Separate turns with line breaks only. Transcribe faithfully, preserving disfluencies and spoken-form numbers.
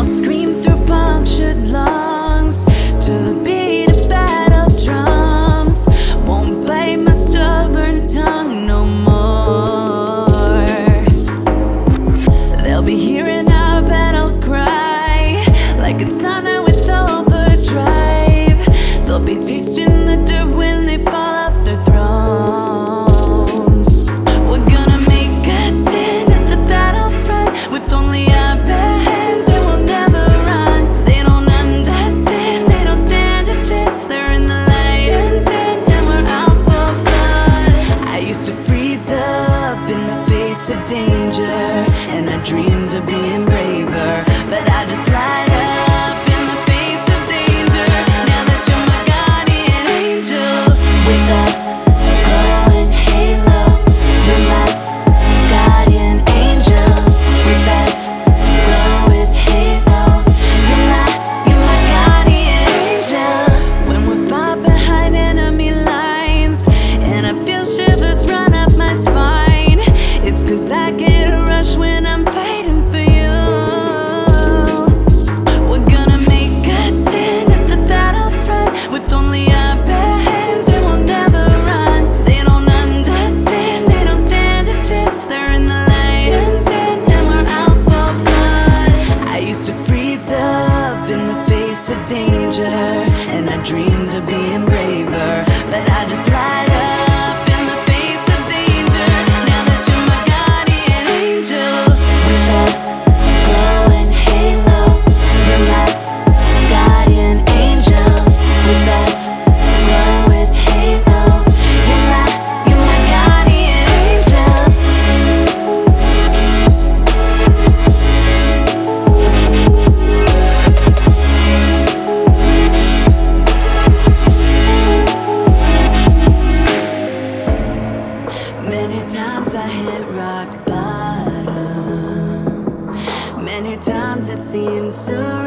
scream through punctured lungs to the beat of battle drums. Won't bite my stubborn tongue no more. They'll be hearing our battle cry like it's thunder with overdrive. They'll be tasting the dirt when they fall off their thrones. We're gonna make a stand at the battlefront with only our bare hands, and we'll never run. They don't understand, they don't stand a chance. They're in the lion's den and we're out for blood. I used to freeze up in the face of danger, and I dreamed of being braver, but I just lied up in the face of danger. Now that you're my guardian angel, with a glowing halo, you're my guardian angel. With that glowing halo, you're my, you're my guardian angel. When we're far behind enemy lines and I feel shivers run up my spine, it's 'cause I get a rush when I'm fighting for you. We're gonna make a stand at the battlefront with only our bare hands, and we'll never run. They don't understand, they don't stand a chance. They're in the lion's den and we're out for blood. I used to freeze up in the face of danger, and I dreamed of being braver, but I just lied up in the face of danger. Now that you're my guardian angel, with that glowing halo, you're my guardian angel. With that glowing halo, you're my, you're my guardian angel. Many times I hit rock bottom. Many times it seemed so